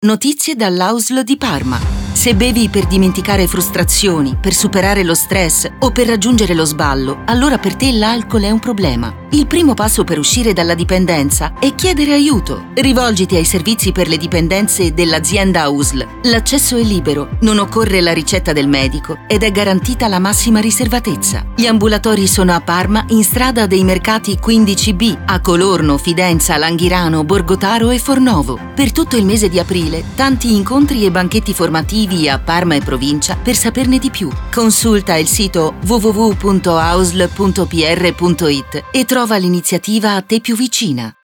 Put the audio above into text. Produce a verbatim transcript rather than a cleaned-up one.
Notizie dall'A U S L di Parma. Se bevi per dimenticare frustrazioni, per superare lo stress o per raggiungere lo sballo, allora per te l'alcol è un problema. Il primo passo per uscire dalla dipendenza è chiedere aiuto. Rivolgiti ai servizi per le dipendenze dell'azienda A U S L. L'accesso è libero, non occorre la ricetta del medico ed è garantita la massima riservatezza. Gli ambulatori sono a Parma, in strada dei Mercati quindici B, a Colorno, Fidenza, Langhirano, Borgotaro e Fornovo. Per tutto il mese di aprile, tanti incontri e banchetti formativi a Parma e provincia per saperne di più. Consulta il sito w w w punto a u s l punto p r punto i t e trova l'iniziativa a te più vicina.